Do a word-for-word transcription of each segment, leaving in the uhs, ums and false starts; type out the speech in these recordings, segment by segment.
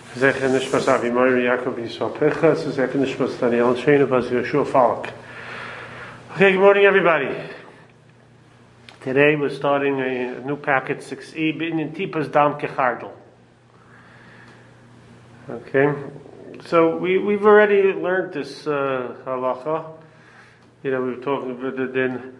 Zecher Nishmas Avi Moiri Yaakov Yisrael Pechas, Zecher Nishmas Daniel Shana Baz Yeshua Falk. Okay, good morning everybody. Today we're starting a new packet six E in Tipas Dam Kechardel. Okay, so we, we've already learned this uh, halacha. You know, we were talking about it in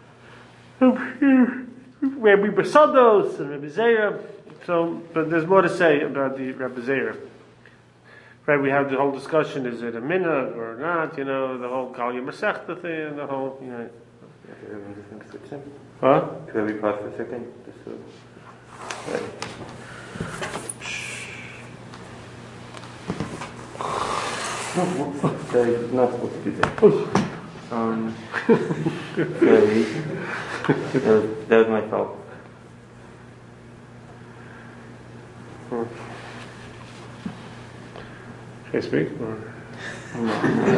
Rabbi Basados and Rabbi Zera. So, but there's more to say about the Rabbi Zera. Right, we have the whole discussion, is it a minhag or not, you know, the whole Kal Masechta thing, and the whole, you know. Huh? Could we pause for a second? Just so. Right. They're not supposed to do that. Um, sorry. that, was, that was my fault. Hmm. Can I speak? Or? No.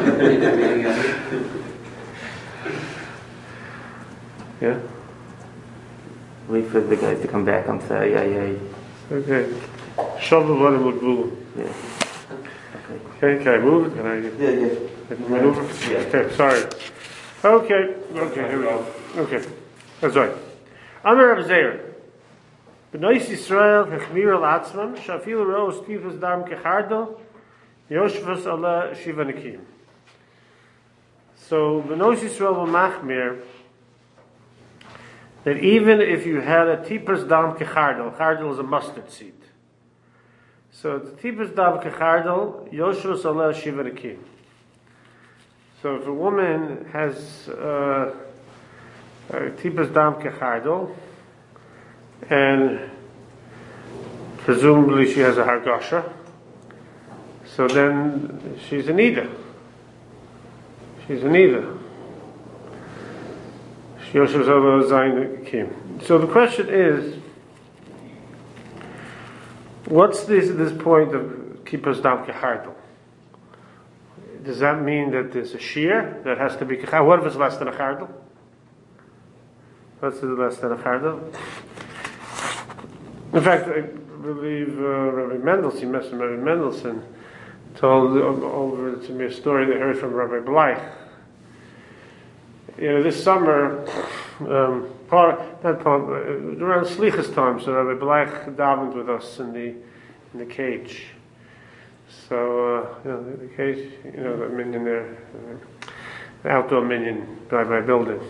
Yeah? Wait for the guys to come back. I'm sorry. Yeah, yeah. Okay. Shavavada Mugvul. Yeah. Okay, can I move it? Can I? Yeah, yeah. Can I maneuver? Yeah. Okay, sorry. Okay, okay, here we go. Okay, that's right. Amar Rav Zeir. B'nois Yisrael hechmir al atzmam shafil ro'os tifus dam kechardo yoshvus ala shiva nekim. So B'nois Yisrael will machmir that even if you had a tipas dam kechardo, chardel is a mustard seed. So the tipas dam kechardo yoshvus ala shiva nekim. So if a woman has uh, tipas dam kechardel, and presumably she has a hargasha, so then she's an Ida. She's an Ida. So the question is, what's this this point of tipas dam kechardel? Does that mean that there's a shear that has to be kechardel? What if it's less than a chardel? What's less than a chardel? In fact, I believe uh, Rabbi Mendelssohn, Rabbi Mendelssohn, told over to me a story they heard from Rabbi Bleich. You know, this summer, um, part, not part, around Slichas time, so Rabbi Bleich davened with us in the in the cage. So, uh, you know, the, the cage, you know, the minion there, uh, the outdoor minion by my building.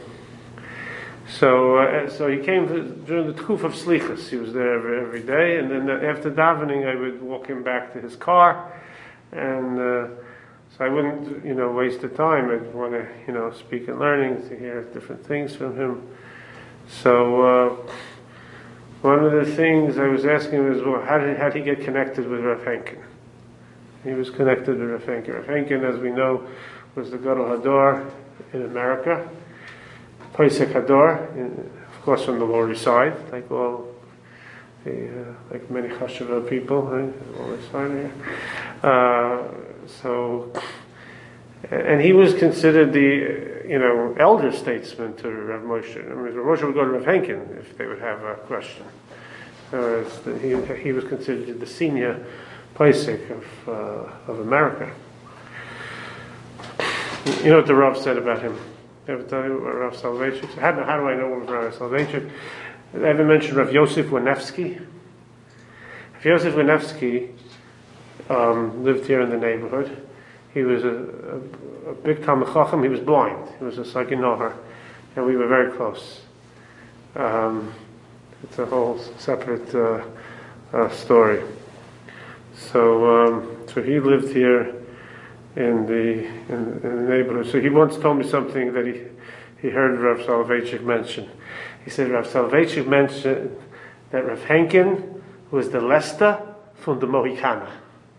So, uh, so he came to, during the Tkuf of Slichas. He was there every, every day, and then after davening, I would walk him back to his car, and uh, so I wouldn't, you know, waste the time. I'd want to, you know, speak and learning to hear different things from him. So, uh, one of the things I was asking him is, well, how did how did he get connected with Rav Henkin? He was connected with Rav Henkin. Rav Henkin, as we know, was the Gadol Hador in America. Poisek Hador, in, of course, from the Lower East Side, like all the, uh, like many Chashuva people, right? Lower East Side here. Uh, so, and he was considered the, you know, elder statesman to Rav Moshe. I mean, Rav Moshe would go to Rav Henkin if they would have a question. So he he was considered the senior Poisek of uh, of America. You know what the Rav said about him? Ever tell you about Rav Soloveitchik? How, how do I know him from Rav Soloveitchik? I ever mentioned Rav Yosef Wanevsky? Rav Yosef Wanevsky um, lived here in the neighborhood. He was a, a, a big Talmid Chacham. He was blind. He was a Saginoher, and we were very close. Um, it's a whole separate uh, uh, story. So, um, so he lived here in the in, in the neighborhood. So he once told me something that he he heard Rav Soloveitchik mention. He said Rav Soloveitchik mentioned that Rav Henkin was the Lester from the Mohicana,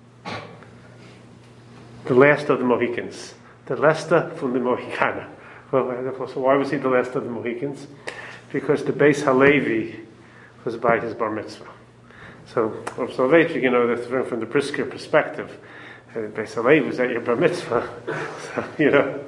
the last of the Mohicans, the Lester from the Mohicana. Well, so why was he the last of the Mohicans? Because the Beis Halevi was by his bar mitzvah. So Rav Soloveitchik, you know, that's from the Brisker perspective. Beis Halevi was at your bar mitzvah, so, you know.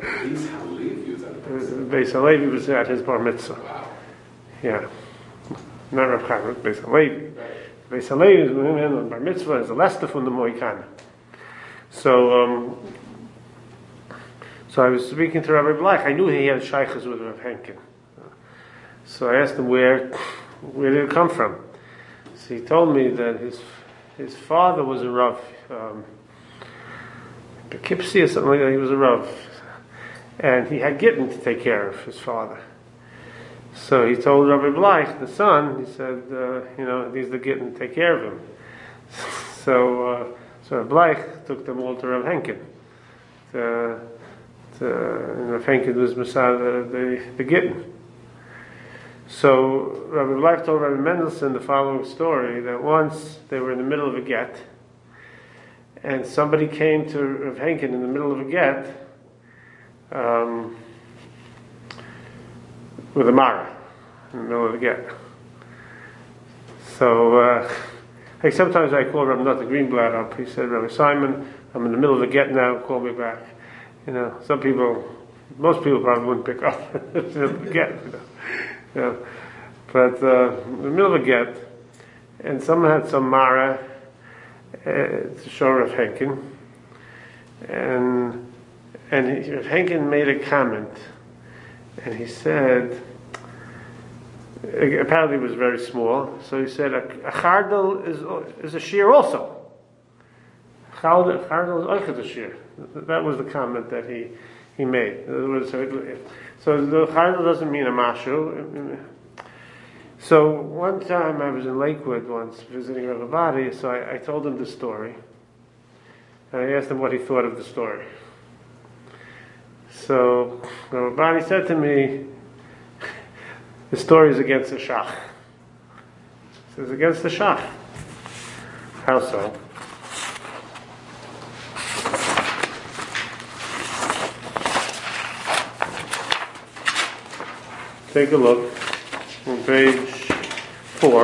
Beis Halevi was at his bar mitzvah. Wow. Yeah, not Rav Chaim, Beis Halevi. Beis Halevi is on Bar Mitzvah, is a Lester from the Moikana. So, um, so I was speaking to Rabbi Bleich. I knew he had shaykhs with Rav Henkin. So I asked him where, where did it come from? So he told me that his his father was a Rav, um, Poughkeepsie or something like that. He was a Rav, and he had Gittin to take care of his father. So he told Rabbi Bleich, the son, he said, uh, you know, he's the Gittin to take care of him. So, uh, so Rabbi Bleich took them all to Rav Henkin. To, to, and Rav Henkin was Masada, the, the Gittin. So Rabbi Bleich told Rabbi Mendelssohn the following story, that once they were in the middle of a get, and somebody came to Rav Henkin in the middle of a get, um, with a Mara in the middle of the get. So, uh, like sometimes I call Rabbi Nata Greenblatt up. He said, Rabbi Simon, I'm in the middle of the get now, call me back. You know, some people, most people probably wouldn't pick up the get, you know. Yeah. But uh, in the middle of a get, and someone had some Mara uh, to show Rav Henkin, and and he, Rav Henkin made a comment. And he said, apparently it was very small, so he said, a, a chardal is, is a shear also. Chardal, chardal is oichet a shear. That was the comment that he, he made. In other words, so, it, so the chardal doesn't mean a mashu. So one time I was in Lakewood once visiting Rav Abadi, so I, I told him the story. And I asked him what he thought of the story. So Rav Abadi said to me, the story is against the Shach. He says, against the Shach. How so? Take a look on page four.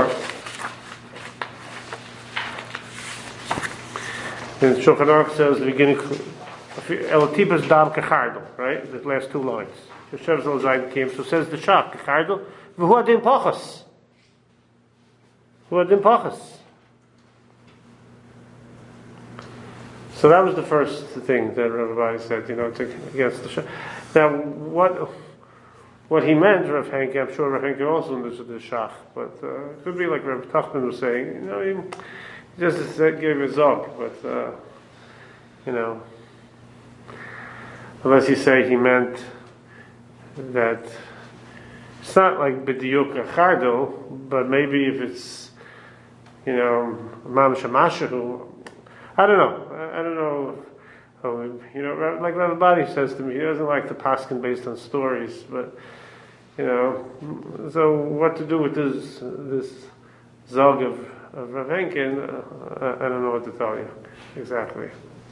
And Shulchan Aruch says the beginning, Elatipas dam kechardel, right? The last two lines. The Shev Zal Zayin came, so says the Shach, kechardel, v'hu adin pachas. V'hu adin pachas. So that was the first thing that Rabbi said, you know, to, against the Shach. Now, what what he meant, Rav Henke, I'm sure Rav Henke also understood the Shach, but uh, it could be like Rav Tachman was saying, you know, he, he just said, gave a zog, but, uh, you know, unless you say he meant that it's not like b'diyuk a chardel, but maybe if it's, you know, mam shamashahu, I don't know, I, I don't know, oh, you know, like Rav Abadi says to me, he doesn't like the paskin based on stories, but, you know, so what to do with this this zog of, of Rav Henkin, uh, I, I don't know what to tell you exactly.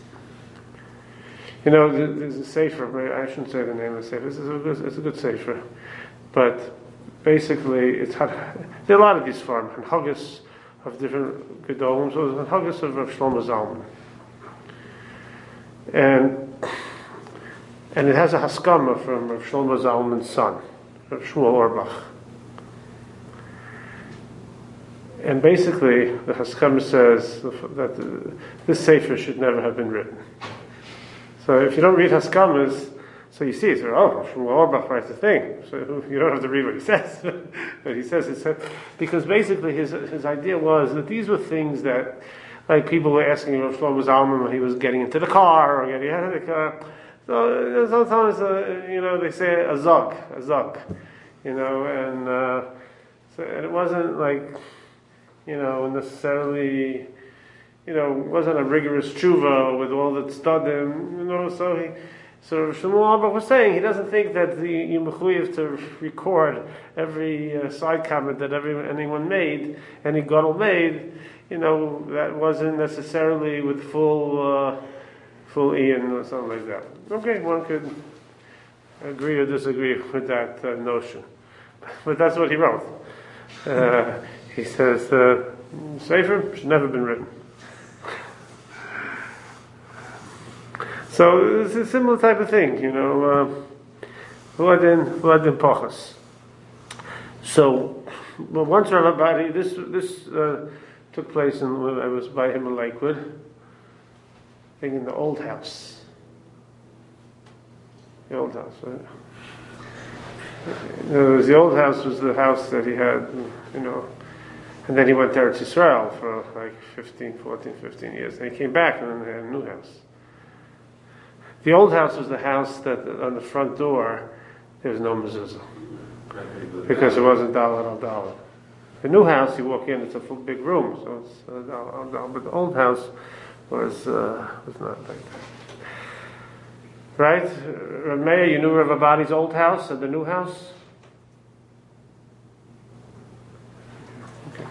You know, there's a sefer. I shouldn't say the name of the sefer. This is a good, it's a good sefer, but basically, it's had, there are a lot of these farms and haggis of different gedolim. So there's a haggis of Rav Shlomo Zalman, and and it has a haskama from Rav Shlomo Zalman's son, Rav Shmuel Orbach. And basically, the haskama says that the, this sefer should never have been written. So if you don't read Haskamas, so you see, it's, oh, Shmuel Orbach writes the thing. So you don't have to read what he says. But he says, it says, because basically his his idea was that these were things that, like people were asking Rav Shlomo Zalman when he was getting into the car or getting out of the car. So sometimes, uh, you know, they say a zog, a zog, you know, and, uh, so, and it wasn't like, you know, necessarily, you know, wasn't a rigorous tshuva with all that studim, you know, so he, so Shmuel Orbach was saying he doesn't think that the you mechuyev to record every uh, side comment that every anyone made, any gadol made, you know, that wasn't necessarily with full, uh, full Ian or something like that. Okay, one could agree or disagree with that uh, notion, but that's what he wrote. Uh, he says, uh, Sefer should never have been written. So it's a similar type of thing, you know. V'adin v'adin pachas. So, well, once Rav Abadi, this this uh, took place in, I was by him in Lakewood, I think in the old house. The old house, right? In other words, the old house was the house that he had, you know, and then he went to Eretz Yisrael for like fifteen, fourteen, fifteen years. And he came back and then they had a new house. The old house was the house that on the front door there was no mezuzah. Because it wasn't daled al daled. The new house, you walk in, it's a full big room, so it's uh, daled al daled. But the old house was uh, was not like that. Right? Rav Meir, you knew Rav Abadi's old house and the new house? Okay.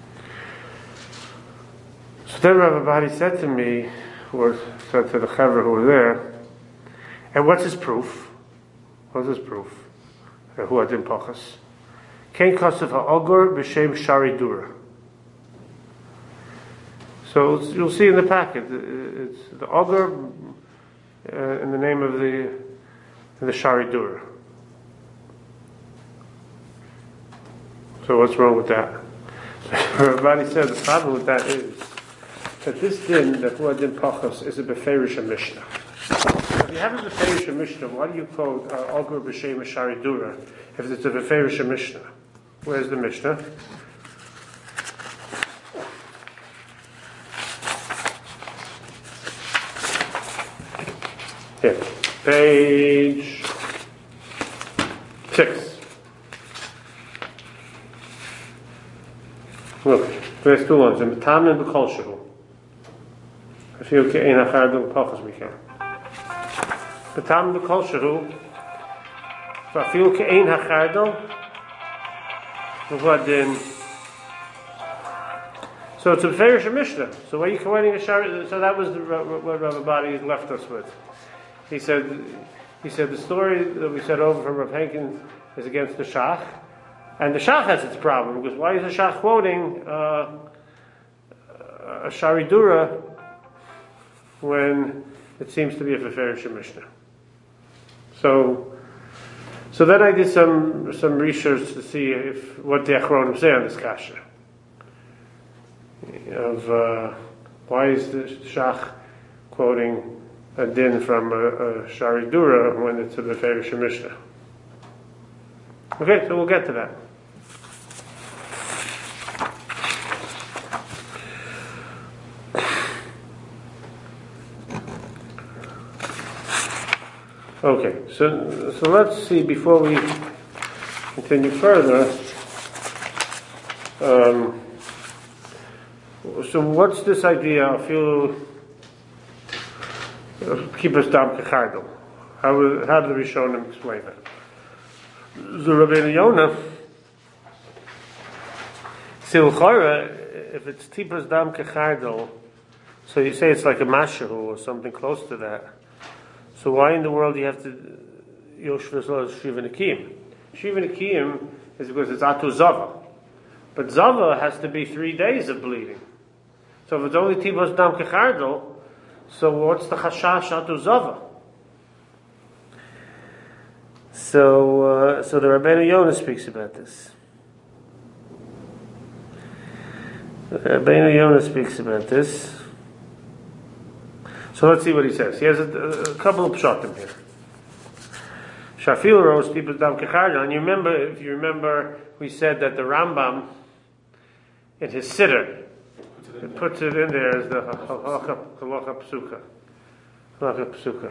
So then Rav Abadi said to me, or said to the Chaver who were there, and what's his proof? What's his proof? Who adin pachas? Kein kasav ha'ogor b'shem shari dura. So it's, you'll see in the packet, it's the ogor uh, in the name of the the shari dura. So what's wrong with that? Everybody said the problem with that is that this din, that who adin pachas, is a beferish mishnah. If you have a beferish mishnah, why do you quote uh, ogor b'shem shari dura if it's a beferish mishnah? Where's the mishnah? Here, page six. Look, there's two ones. In Tamin b'kol shehu. I feel ke'ein hachardel pachas mikam. Tamin b'kol shehu. I feel ke'ein hachardel. Then, so it's a Beferish Mishnah. So why are you quoting a shari? So that was the, what Rav Abadi left us with. He said, he said the story that we said over from Rav Henkin is against the Shach, and the Shach has its problem because why is the Shach quoting uh, a shari dura when it seems to be a Beferish Mishnah? So. So then I did some some research to see if what the Achronim say on this kasha. Of uh, why is the Shach quoting a din from a, a shari dura when it's a beferish mishnah? Okay, so we'll get to that. Okay, so so let's see before we continue further. Um, so what's this idea of you keep us dam kechardel? How how do the Rishonim explain that? The Rabbeinu Yonah, Silchora, if it's tipas dam kechardel, so you say it's like a mashahu or something close to that. So why in the world do you have to Yoshvah Shiva Nekim? Shiva Nekim is because it's Atu Zava. But Zava has to be three days of bleeding. So if it's only Tibos Dam Kechardel, so what's the Chashash Atu Zava? So, uh, so the Rabbeinu Yonah speaks about this. The Rabbeinu Yonah speaks about this. So let's see what he says. He has a, a couple of pshatim here. Shafil rose people dam kecharda, and you remember, if you remember, we said that the Rambam in his siddur it puts it in there as the halacha psuka, halacha psuka.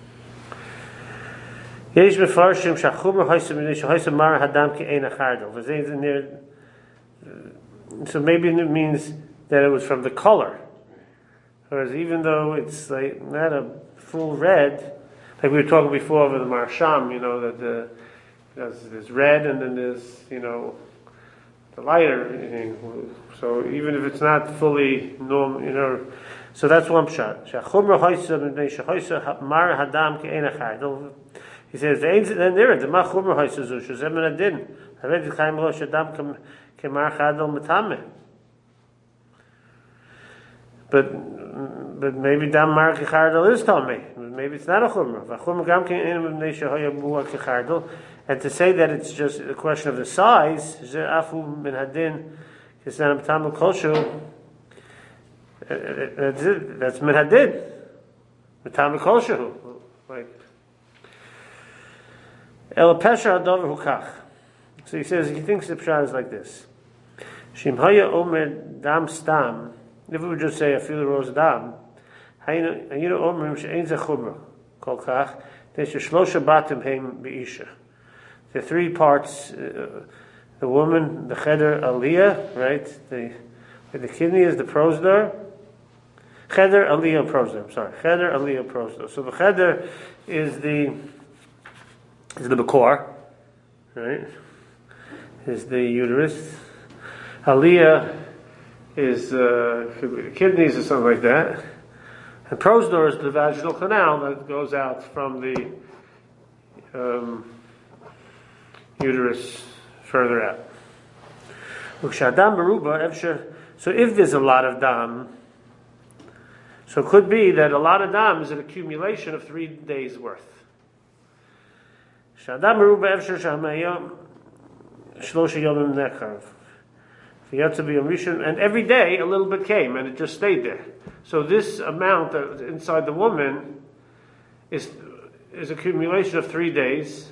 Yesh mefarshim shachumer haisem haisem mar hadam ke'ein achardel. So maybe it means that it was from the color. Whereas even though it's like not a full red, like we were talking before over the Marsham, you know, that the, there's, there's red and then there's, you know, the lighter. So even if it's not fully normal, you know, so that's one pshat. He says, then there is the machumra haisazu shazem adin. Hared chaim lo shadam kemar chadol metame. But but maybe dam mar kechardel is tamei. Maybe it's not a chumrah. V'chumrah gam kein b'nei shehoya buah kechardel. And to say that it's just a question of the size, afu min hadin It's not a Tamil Koshu. That's it. That's Minhadid. Tamil Koshu. Like El Pesha Adover Hukach. So he says he thinks the pshat is like this. Shim Haya Omer Dam Stam. If we would just say a few rose dam, Hayinu Omer Shein Zechubra Kol Kach. There's Shlosha Batim Heim Beisha. The three parts. Uh, The woman, the cheder aliyah, right? The the kidney is the prosder. Cheder aliyah prosder. I'm sorry, cheder aliyah prosder. So the cheder is the is the bakor, right? Is the uterus. Aliyah is uh, kidneys or something like that. And prosder is the vaginal canal that goes out from the um, uterus. Further out. So if there's a lot of dam, so it could be that a lot of dam is an accumulation of three days worth. And every day a little bit came and it just stayed there. So this amount that inside the woman is is accumulation of three days.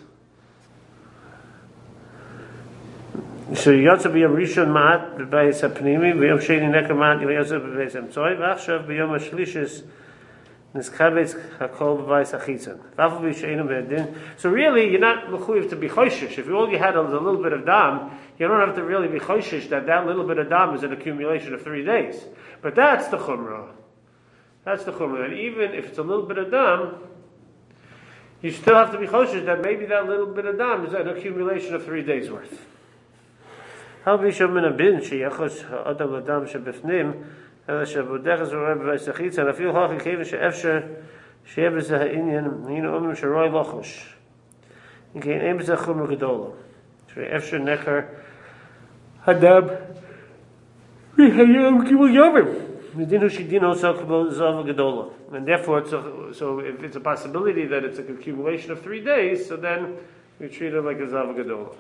So Yotza b'yom Rishon Ma'at b'bayis ha'pnimi b'yom Sheni Neker Ma'at Yotza b'bayis ha'mtzoi v'achshav b'yom ha'shlishis niskabetz hakol b'bayis ha'chitzon v'afal b'yisheinu b'yadin. So really, you're not mechuyev to be choishish. If all you had was a little bit of dam, you don't have to really be choishish that that little bit of dam is an accumulation of three days. But that's the chumrah. That's the chumrah. And even if it's a little bit of dam, you still have to be choishish that maybe that little bit of dam is an accumulation of three days worth. How be show min a bin she yachos adam adam shebefnim ela shebodechas ro'eh b'vaisachitz and afil hach keven she'efsher she'ebes ha'inyan hinu omim she'roi lochosh in kein em bezeh chumra gedola she'efsher necher hadab v'hayam kibul yomim v'dinu shidino so kibul zava gedola. And therefore it's a, so if it's a possibility that it's an accumulation of three days, so then we treat it like a zava gedola.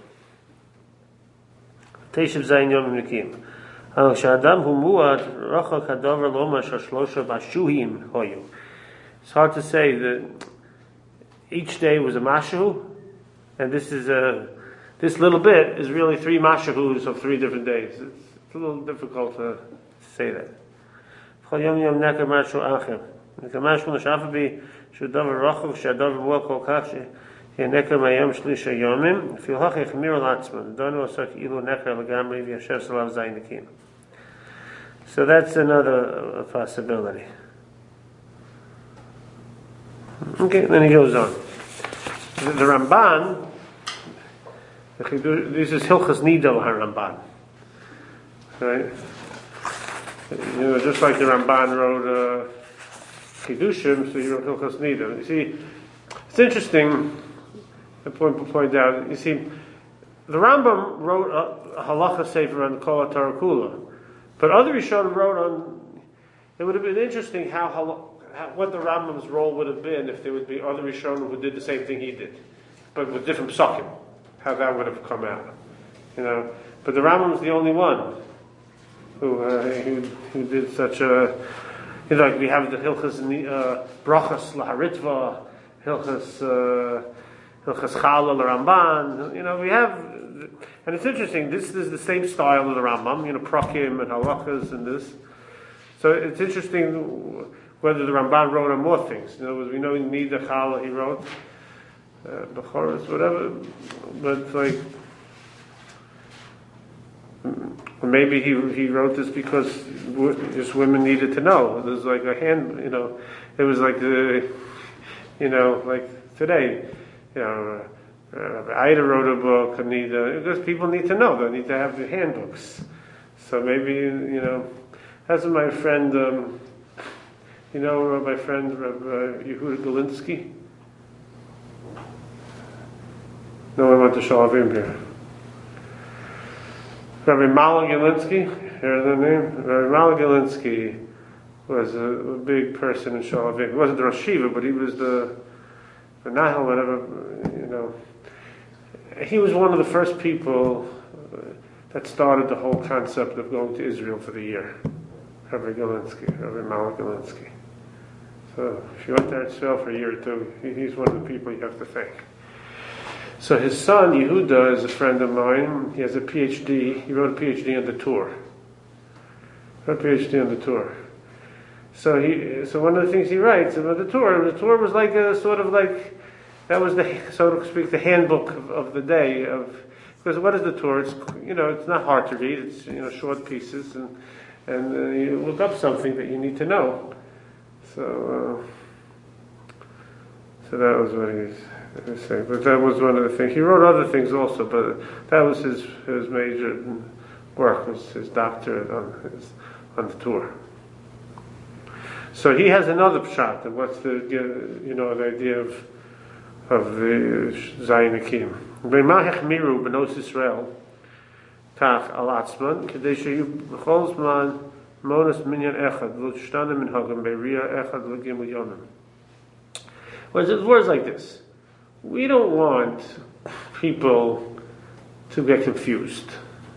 Teshiv Zayin Yom Nikim. Al Shadam Hu Muad Rachak Hadavar Loma Shashlosha Bashuhim Hoyu. It's hard to say that each day was a mashu, and this is a this little bit is really three mashahus of three different days. It's, it's a little difficult to say that. Chol Yom Yom Neker Mashu Achem. Neker Mashu Nashafabi Shadavar Rachak Shadavar Muad Kol Kach. Neker Mayom Shlisha Yomim. Fil Hach Echmir Latzman. Donu Asak Ilu Neker Lagamri V'Yashev Salav Zayin Nikim. So that's another uh, possibility. Okay, then he goes on. The, the Ramban, this is Hilchas Nidal HaRamban. Right? You know, just like the Ramban wrote uh, Chidushim, so he wrote Hilchas Nidal. You see, it's interesting. The point to point out. You see, the Rambam wrote a, a halacha sefer on the Kol HaTorah Kula, but other Rishonim wrote on. It would have been interesting how, how what the Rambam's role would have been if there would be other Rishonim who did the same thing he did, but with different psukim. How that would have come out, you know. But the Rambam's the only one who uh, who, who did such a. You know, like we have the Hilchas uh, Brachas Laharitva, Hilchas. Uh, Hilchas Chala, the Ramban, you know, we have, and it's interesting, this is the same style of the Rambam, you know, Prakim and Halachas and this. So it's interesting whether the Ramban wrote on more things. In other words, we know in Nida Chala he wrote, uh, Bechoros, whatever, but like, maybe he he wrote this because just women needed to know. There's like a hand, you know, it was like the, you know, like today. You know, uh, Ida wrote a book, Anita, because people need to know, they need to have the handbooks. So maybe, you know, that's my friend, um, you know, my friend Rabbi Yehuda Galinsky. No one went to Shalavim here. Rabbi Mala Galinsky, hear the name? Rabbi Mala Galinsky was a, a big person in Shalavim. He wasn't the Rosh Shiva, but he was the The Nahal, whatever, you know, he was one of the first people, uh, that started the whole concept of going to Israel for the year. Rabbi Galinsky, Rabbi Malach Galinsky. So if you went to Israel for a year or two, he's one of the people you have to thank. So his son, Yehuda, is a friend of mine. He has a P H D. He wrote a P H D on the Torah. Wrote a P H D on the Torah. So he, so one of the things he writes about the Torah, the Torah was like a sort of like, that was the, so to speak, the handbook of, of the day of, because what is the Torah? It's, you know, it's not hard to read. It's, you know, short pieces, and and uh, you look up something that you need to know. So, uh, so that was what he was saying. But that was one of the things. He wrote other things also, but that was his his major work, was his doctorate on his on the Torah. So he has another pshat, and what's the, you know, the idea of of the Zayin Akim. B'ma hechmiru b'nos Yisrael kach al atzman k'dei sheyu b'chol zman monas minyan echad v'shtana minhagam be'riyah echad l'gimel yonam. Well, it's words like this. We don't want people to get confused.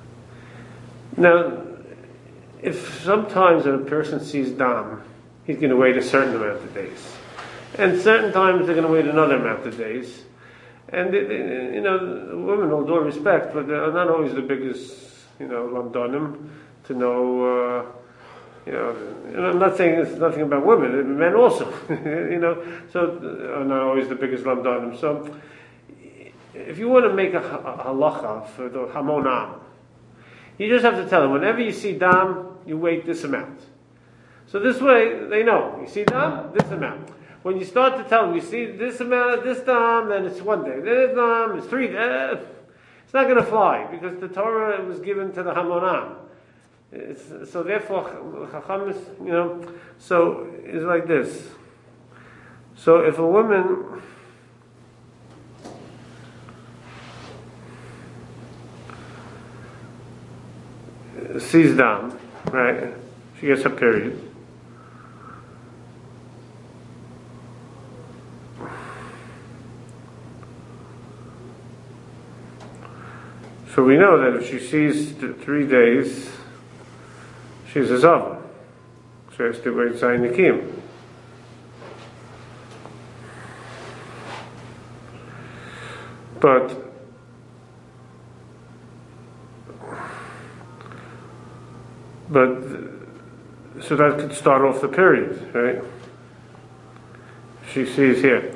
Now, if sometimes when a person sees dam, he's going to wait a certain amount of days. And certain times they're going to wait another amount of days. And, they, they, you know, women, with all respect, but they're not always the biggest, you know, lamdonim to know, uh, you know, and I'm not saying it's nothing about women, men also, you know, so are not always the biggest lamdonim. So if you want to make a, a halacha for the hamonam, you just have to tell them, whenever you see dam, you wait this amount. So this way, they know. You see dam, this amount. When you start to tell them, you see this amount, this dam, then it's one day. This dam, it's three days. It's not going to fly, because the Torah was given to the Hamonam. It's, so therefore, Chacham is, you know, so it's like this. So if a woman sees dam, right, she gets her period. So we know that if she sees th- three days, she's a zava. She has to wait Zayin Akim. But but so that could start off the period, right? She sees here.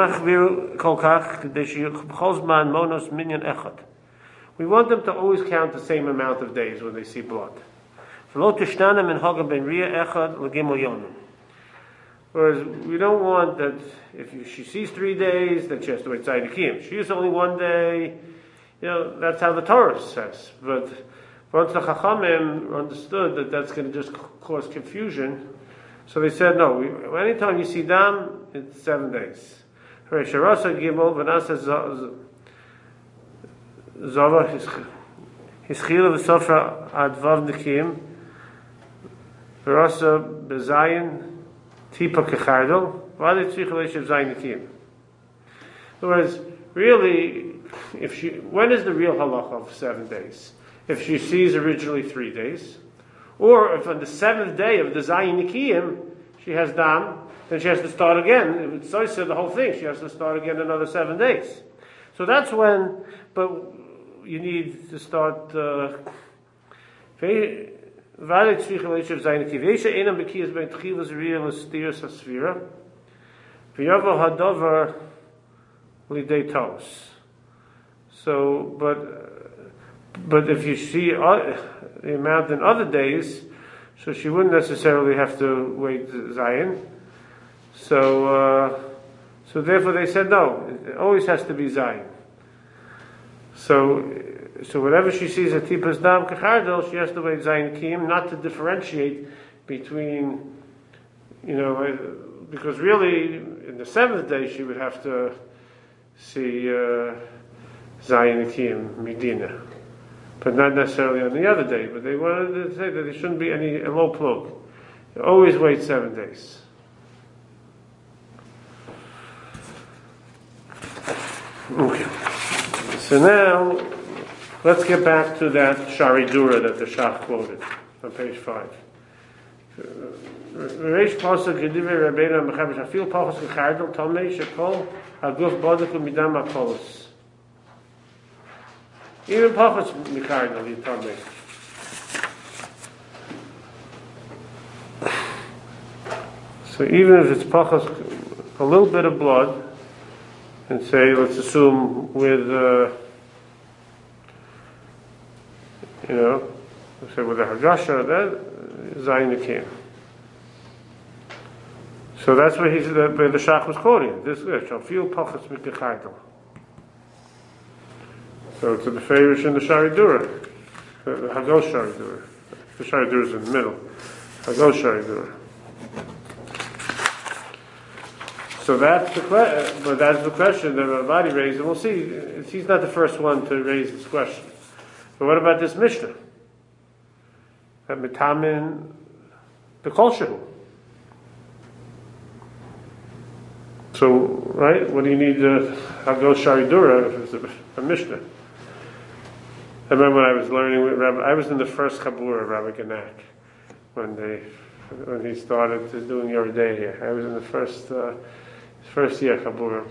We want them to always count the same amount of days when they see blood. Whereas we don't want that if you, she sees three days, then she has to wait Zayin Akim. She sees only one day, you know, that's how the Torah says. But once the Chachamim understood that that's going to just cause confusion, so they said, no, we, anytime you see dam, it's seven days. Zava hischila v'sofra advav nekim v'rasa bezayin tipa kechardel v'adei tzricha leishav zayin nekim. In other words, really, if she, when is the real halacha of seven days? If she sees originally three days, or if on the seventh day of the zayin nekim she has dam, then she has to start again. If it's so said the whole thing, she has to start again another seven days. So that's when, but you need to start. Uh, so, but but if you see uh, the amount in other days, so she wouldn't necessarily have to wait Zayin. So, uh, so therefore they said no. It always has to be Zayin. So, so whenever she sees a tipas dam kechardel, she has to wait Zayin Akim, not to differentiate between, you know, because really in the seventh day she would have to see uh, Zayin Akim Medina, but not necessarily on the other day. But they wanted to say that there shouldn't be any low plug. You always wait seven days. Okay. So now, let's get back to that Shari Dura that the Shach quoted on page five. Reish pasuk kedivei Rabbeinu Mechaber Shafil pachos kechardel tamei shekol haguf bodek umidam hakolos. Even pachos mechardel yitamei. So even if it's pachos, a little bit of blood, and say, let's assume with, uh, you know, let's say with a hagasha, that zayin nikim. So that's what he's, the, the Shach was quoting. This is Shafil pachos mikechardel. So it's the Beferish and the Shari Dura, the Hagos Shari Dura. The Shari Dura is in the middle. Hagos Shari Dura. So that's the question, but that's the question that Ravadi raised, and we'll see. He's not the first one to raise this question. But what about this Mishnah? That mitamin the kolshehu. So, right? What do you need to Hagos Shari Dura if it's a, a Mishnah? I remember when I was learning with Rabbi, I was in the first Chabura of Rabbi Ganak when they when he started doing Yoreh De'ah here. I was in the first. Uh, First year Chabura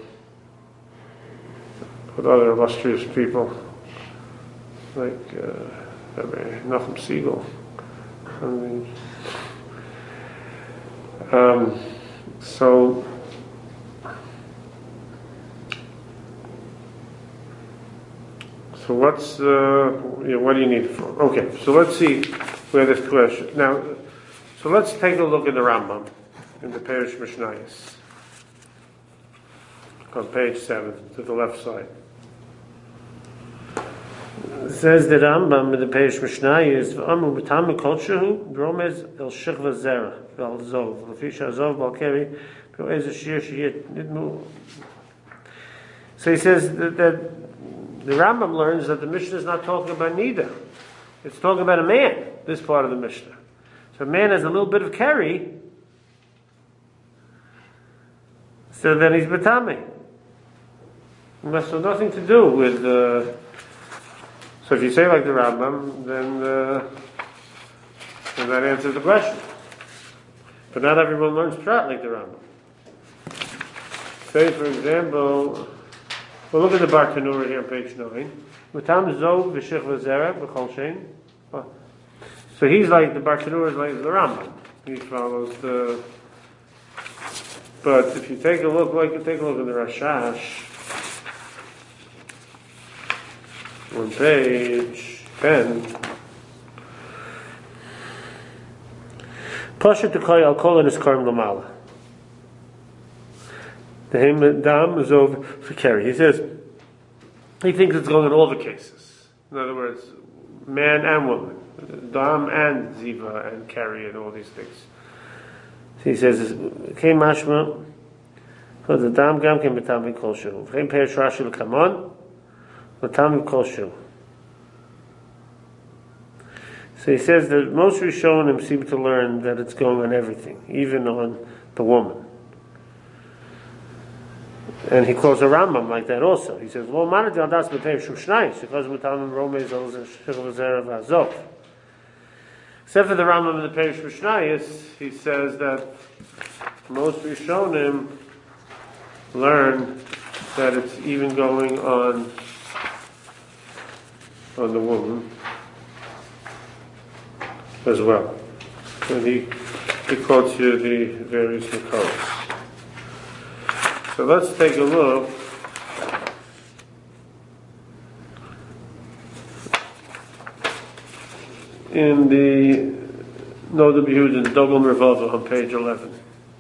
with other illustrious people like uh, Nachum Siegel. I mean, um, so so what's uh, yeah, what do you need for? Okay, so let's see where this question now. So let's take a look at the Rambam in the Perush Mishnayos. On page seven, to the left side. It says that Rambam in the Perush Mishnayos v'amu b'tamim kolshehu gromez el shechva zera v'al zov l'fisha zov balkeri v'oez ashir sheyit nidmu. So he says that, that the Rambam learns that the Mishnah is not talking about Nida. It's talking about a man, this part of the Mishnah. So a man has a little bit of carry, so then he's b'tamim. It has nothing to do with. Uh, so if you say like the Rambam, then, uh, then that answers the question. But not everyone learns Pshat like the Rambam. Say, for example, well, look at the Bar Tanura here on page nine. Matam Zov v'shich v'zera v'chol shein. So he's like the Bar Tanura is like the Rambam. He follows the. But if you take a look, like you take a look at the Rashash. On page ten, Pasha Tekoy Al Kol is Karim Lamala. The Him Dam is over for Kerry. He says he thinks it's going in all the cases. In other words, man and woman, Dam and Ziva and Kerry and all these things. So he says, "Came Mashma for the Dam Gam came B'Tam Kol Shu. Came Perish Rashi L'Kamon." So he says that most Rishonim seem to learn that it's going on everything, even on the woman. And he calls a Rambam like that also. He says, "Well, manad yaldas b'pei shum shnayis because mutam romez al shechva zera v'azov." Except for the Rambam in the Perush Mishnayos, he says that most Rishonim learn that it's even going on. On the woman as well. And he, he quotes you the various Makoros. So let's take a look in the Noda B'Yehudin Dogel Mervava on page eleven.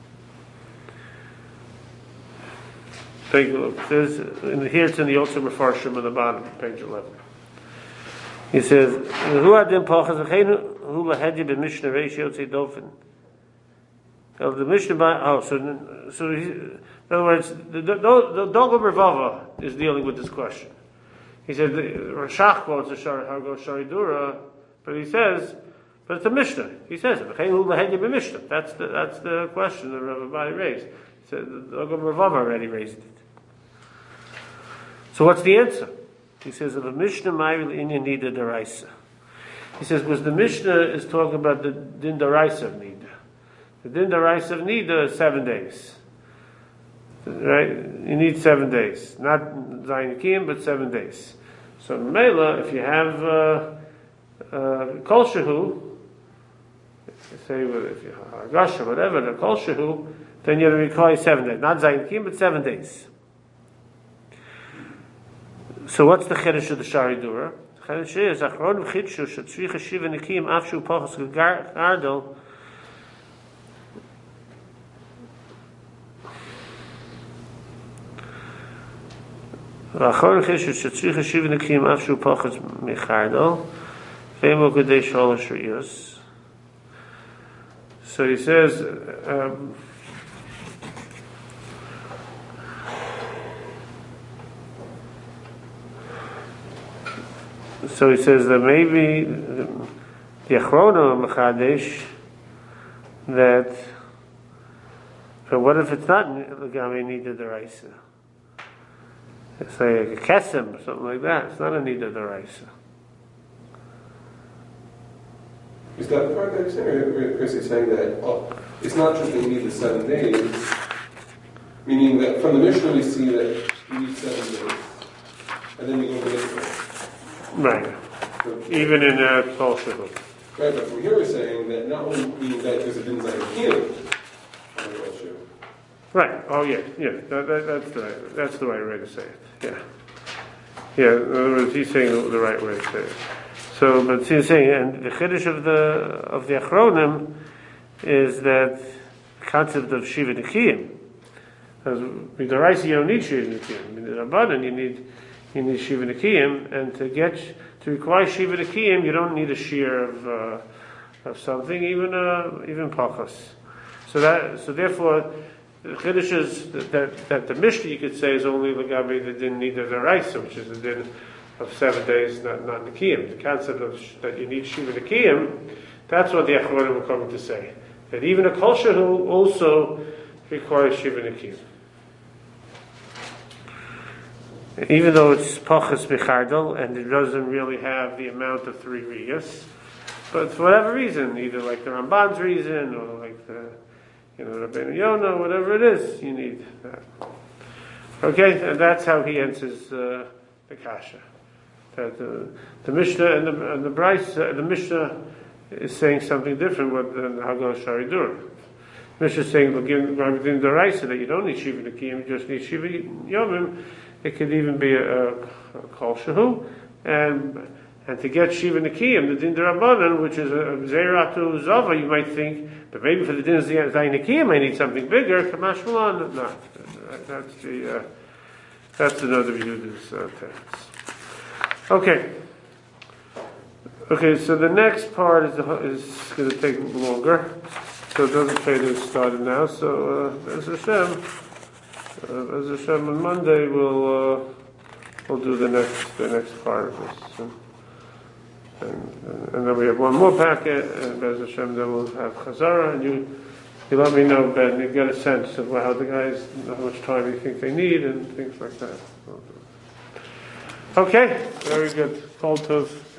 Take a look. There's, in the, here it's in the Yotzer Mefarshim at the bottom, page eleven. He says, "Who had them pachas? Who lahedi b'mishnah ratio tzei dofen?" Of the Mishnah, oh, so so he, in other words, the the Dogel Mervava is dealing with this question. He said the Rashach quotes a Hagos Shari Dura, but he says, but it's a Mishnah. He says it. Who lahedi b'mishnah? That's the that's the question that everybody raised. He said the Dogel Mervava already raised it. So what's the answer? He says, of a Mishnah Ma'il Inyan Nida Daraisa. He says, because the Mishnah is talking about the Din Daraisa of Nida. The Din Daraisa of Nida is seven days. Right? You need seven days. Not Zayin Kiyim, but seven days. So Mela, if you have uh, uh, Kol Shehu, say if you have Agasha, whatever, the Kol Shehu, then you require seven days. Not Zayin Kiyim, but seven days. So what's the Chedesh of the Shari Dura? The Chedesh is, Achron V'chidshu, Shetzricha Shiva Nikiyim, Afshu Pachas Gardel, Achron V'chidshu, Shetzricha Shiva Nikiyim, Afshu Pachas Mechardel, V'emo Gedei Sholosh Riyos. So he says, um, so he says that maybe the, the Achrona Mechadesh, that, but what if it's not Legami Nida Daraisa? It's like a Kesem or something like that. It's not a Nida Daraisa. Is that the part that you're saying? Or Chris is saying that oh, it's not just that you need the seven days, meaning that from the Mishnah we see that you need seven days, and then you go to the Right. So, even in uh, Kol Shehu. Right, but from here we're saying that not only meaning that there's a din zayin kiyum on the Kol Shehu. Right. Oh yeah, yeah. That, that, that's the right, that's the right way to say it. Yeah. Yeah. In other words, he's saying the, the right way to say it. So, but he's saying, and the chiddush of the of the Achronim is that the concept of Shiva Nikiyim. As with the Raisa, you don't need Shiva Nikiyim. In the Rabbanan, you need you need Shiva Nikiyim, and to get to require Shiva Nikiyim, you don't need a shear of uh, of something, even uh, even pachas. So that so therefore, the chiddush is that, that that the Mishnah you could say is only legabe the din nida the Raisa, which is the din of seven days, not, not Nikiyim. The concept of sh- that you need Shiva Nikiyim, that's what the Achronim were coming to say. That even a Kol Shehu also requires Shiva Nikiyim. Even though it's Pachas Mechardel, and it doesn't really have the amount of three Riyas, but for whatever reason, either like the Ramban's reason, or like the, you know, Rabbeinu Yonah, whatever it is, you need that. Okay, and that's how he answers uh, the Kasha. That the, the Mishnah and the, and the Bryce, uh, the Mishnah is saying something different than the Haggadah Shari Dura. Mishnah is saying within the Raisa that you don't need Shiva Nikiyim, you just need Shiva Yomim. It could even be a, a, a Kol Shehu, and and to get Shiva Nikiyim, the Din D'Rabbanan, which is a Zeratu Zava, you might think, but maybe for the Din Zayin Nikiyim I need something bigger. Kamash Malan, no, that's the uh, that's another view of this uh, text. Okay. Okay, so the next part is is going to take longer, so it doesn't say that it's started now. So uh, as Hashem, uh, as Hashem on Monday we'll uh, we'll do the next the next part of this, and, and, and then we have one more packet, and as Hashem then we'll have Chazara, and you you let me know, Ben, you get a sense of how the guys, how much time you think they need, and things like that. Okay, very good. Kol Tov.